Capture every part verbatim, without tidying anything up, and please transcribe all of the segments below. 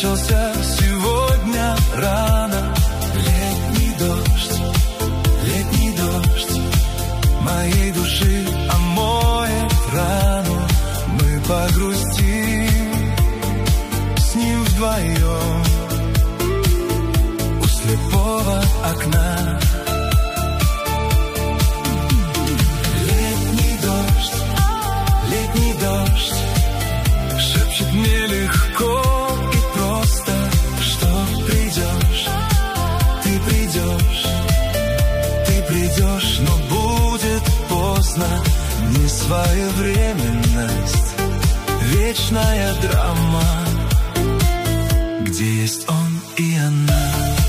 начался сегодня рано. Летний дождь, летний дождь моей души омоет рану. Мы погрустим с ним вдвоем у слепого окна. Летний дождь, летний дождь шепчет мне легко и просто, что придешь, ты придешь, ты придешь, но будет поздно. Несвоевременность, вечная драма, где есть он и она.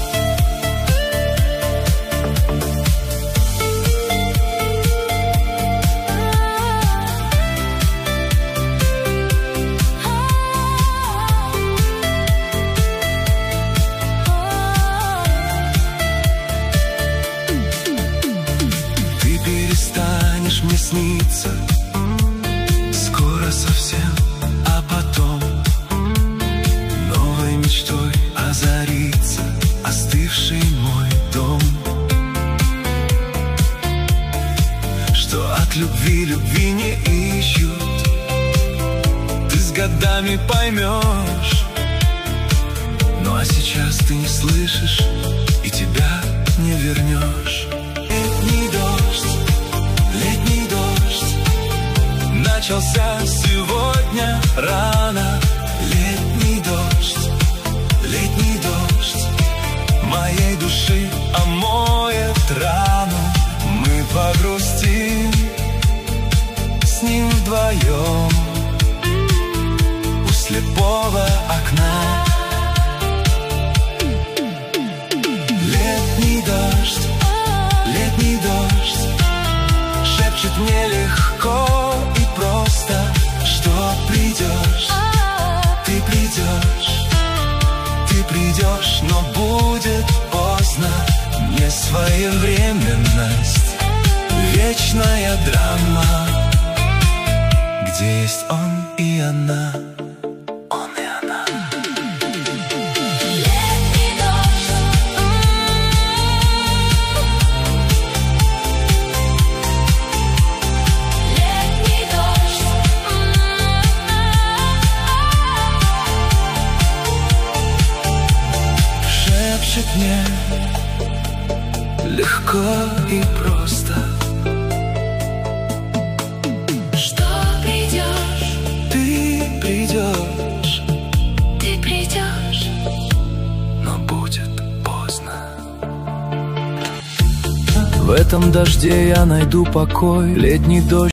Перестанешь мне сниться скоро совсем, а потом новой мечтой озарится остывший мой дом. Что от любви любви не ищут, ты с годами поймешь. Ну а сейчас ты не слышишь и тебя не вернешь. Летний дождь, летний дождь начался сегодня рано. Летний дождь, летний дождь моей души омоет рану. Мы погрустим с ним вдвоем у слепого окна. Летний дождь, летний дождь шепчет мне легко и просто, что придешь, ты придешь, ты придешь, но будет поздно. Несвоевременность, вечная драма, где есть он и она. Мне легко и просто, что придешь, ты придешь, ты придешь, но будет поздно. В этом дожде я найду покой. Летний дождь